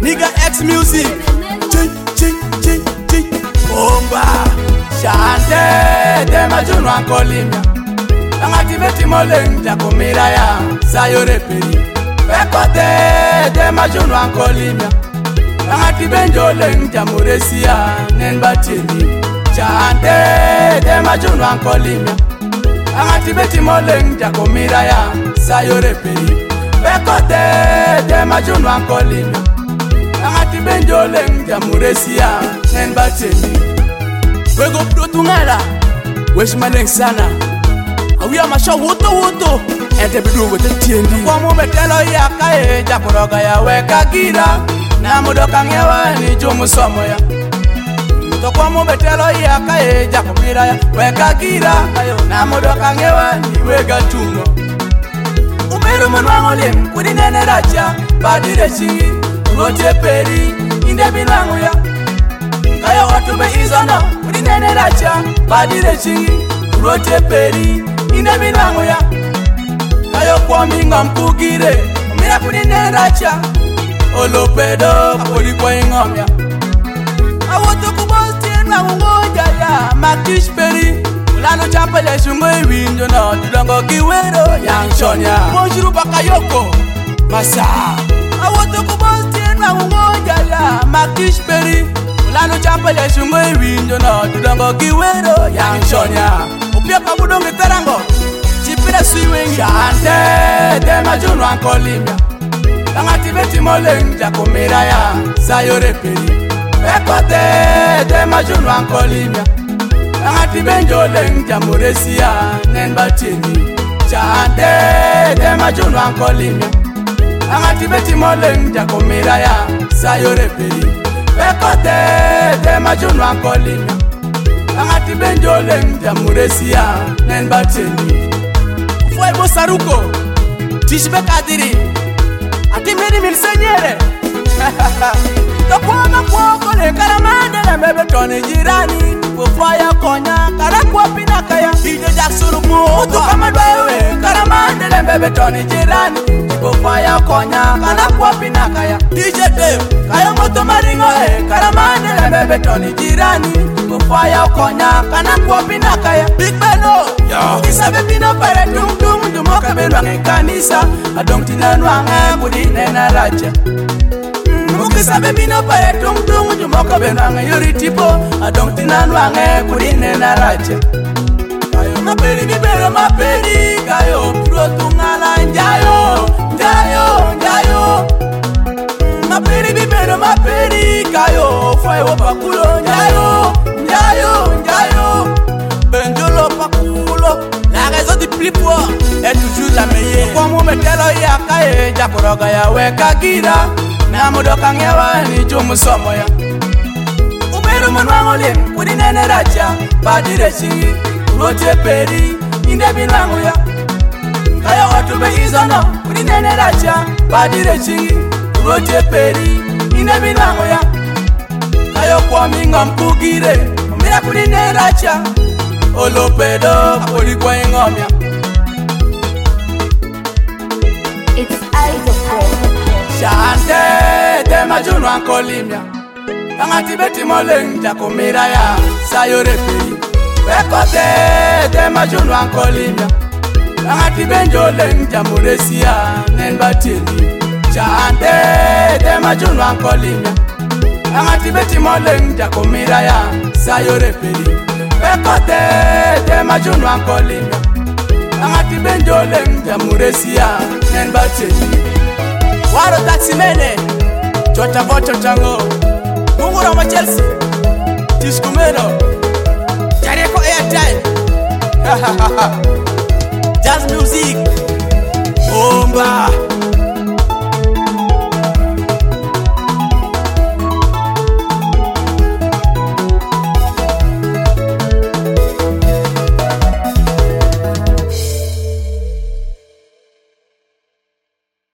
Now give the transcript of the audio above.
Nigga X Music. Bomba. Chante de majunu ankolimia. Angati beti moleng jakomira ya sayo reperi. Pekote de majunu ankolimia. Angati benjoleng jamuresia nenbatini. Chante de majunu ankolimia. Angati beti moleng jakomira ya sayo reperi. Pekote de majunu ankolimia. Angati benjoleng jamuresia nenbatini. Wego pro tungala Weshmaneng sana Awia masha woto Ente bidu wete tiendi Kwa mubetelo ya kae Jakoroga ya weka gira Na mudoka ngewa ni jumu somo ya Kwa mubetelo ya kae Jakomira ya weka gira Na mudoka ngewa ni wega tungo Umeru mwanwango lim Kudi nene racha Badire chingi Ugote peri Inde bilangu ya Kayo watu be izono Kudi nene racha Badire chingi Urote peri Inde milango ya Kayo kwa minga mkugire Umira kudi nene racha Olopedo Kapoli kwa ingom ya Awoto kubosti na ungoja ya Makish peri Ulano chapele shungo iwinjo na Tudongo kiwero Yang shonya Mojuru baka yoko Masa Awoto kubosti na ungoja ya Makish peri Ulano chapele shungo iwinjo na Tudongo kiwero Yang shonya Upia kabudongi terango Chipira suiwengi Chante de majunu ankolimia Angati beti moleng jakomira ya sayo reperi Pekote de majunu ankolimia Angati benjoleng jamuresia nenbatini Chante de majunu ankolimia Angati beti moleng jakomira ya sayo reperi Pekote de majunu ankolimia Angati benjoleng jamuresia nenbatini Fue bosaruko Tishbe kadiri Ati meri milsenyere Tokwa makwoko le karamande le mebe toni jirani Kufaya konya karakwa pinakaya Ije jaksuru mutu kama dwewe Karamande le mebe toni jirani Kufaya konya karakwa pinakaya DJ Dave Kayo moto maringo Karamande le mebe toni jirani Kufaya konya karakwa pinakaya Big Beno Isabe pino pare tung tung Dumoka benwange kanisa Adong tinanwange kudi nena raja Mukisabe bino pare tung tung Dumoka benwange yuri tipo Adong tinanwange kudi nena raja Kayo maperi bibero maperi Kayo puro tungala njayo Njayo Maperi bibero maperi Kayo fwe wapakulo Njayo Benjolo pakulo La raison du plus fort est toujours la meilleure. Kwa mumetelo ya kae Jakoroga ya weka gira Na mudoka ngewa ni jumu somo ya Umeru mwanwango lim Kudi nene racha Badire chingi Urote peri Inde bilango ya Kayo watu be izono Kudi nene racha Badire chingi Urote peri Inde bilango ya Kayo kwa minga mkugire Umira kudi nene racha Olopedo Kapoli kwa ingom ya It's Isaac. Chante de majunu ankolimia Angati beti moleng jakomira ya sayo reperi Pekote de majunu ankolimia Angati benjoleng jamuresia nenbatini Chante de majunu ankolimia Angati beti moleng jakomira ya sayo reperi Pekote de majunu ankolimia Angati benjoleng jamuresia nenbatini Waro taxi mene Chota vocho chango Mungura ma Chelsea Tiskumero Jareko airtime Jazz music Bomba